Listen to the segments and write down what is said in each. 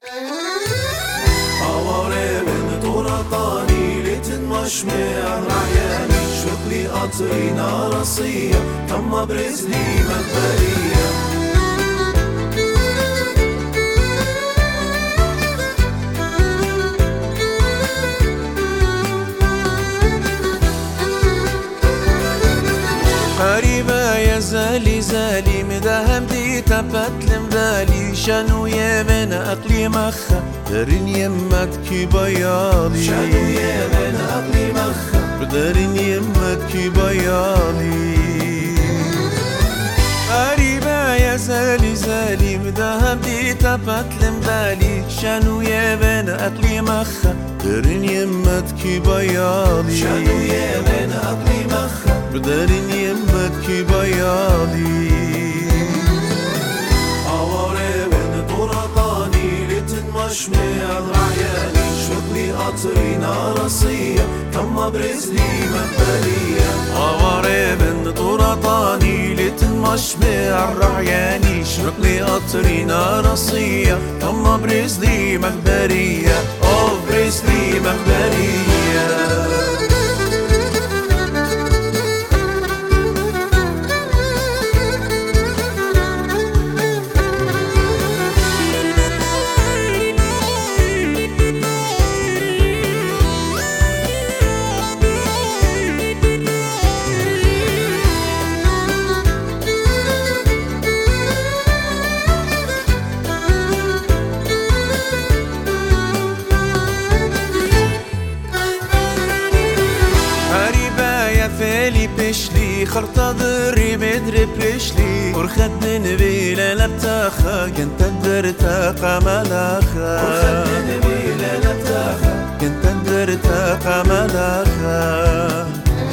حواري من طرقاني لتنمشمع رعياني شوقلي قطرينا رصية تم برزلي مقبرية قريبة يا زالي مداهم دي تبت لمدالي شانو يا من أقلي مخا دارين يمتكي بيالي شانو يا من أقلي مخا دارين يمتكي بيالي قريبة يا زالي مداهم دي تبت لمدالي شانو يا من أقلي مخا دارين يمتكي بيالي شانو يا من أقلي مخا بدارين يمتكي بيالي حواري من طرقاني لتنمشمع رعياني شوقلي قطرينا رصية تم برزلي مقبرية حواري من طرقاني لتنمشمع رعياني شوقلي قطرينا رصية تم برزلي مقبرية برزلي مقبرية فالي بشلي خرطة ضري بدري بشلي ورخد من بيلا لبتاخا كنت درتاقا ملاخا ورخد من بيلا لبتاخا كنت درتاقا ملاخا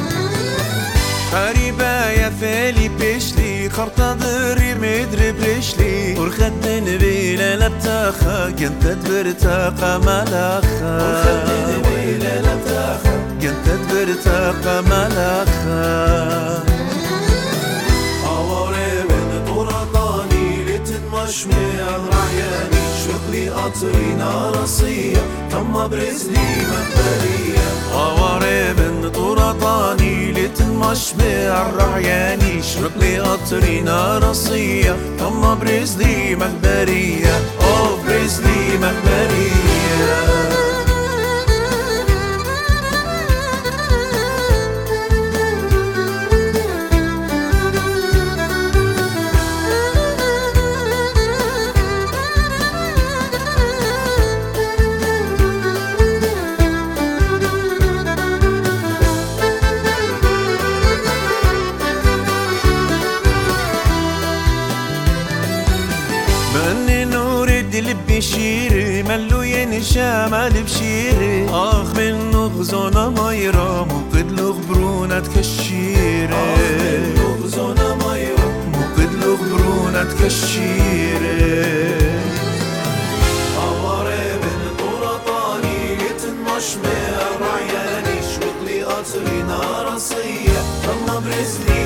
قريبة يا فالي بشلي خرطة ضري مدري بشلي ورخد من بيلا لبتاخا كنت درتاقا ملاخا ورخد من بيلا لبتاخا كنت برتاقة ملاخا حواري من طرقاني لتنمشمع رعياني شوقلي قطرينا رصية تم برزلي مقبرية حواري من طرقاني لتنمشمع رعياني شوقلي قطرينا رصية تم برزلي مقبرية برزلي مقبرية مني نور الدل بشيري ملو ينشا مال بشيري من نغزونا مايرا موقد له غبرونا تكشيري من نغزونا مايرا موقد له غبرونا تكشيري حواري من طرقاني لتنمشمع رعياني شوقلي قطرينا رصية تم برزلي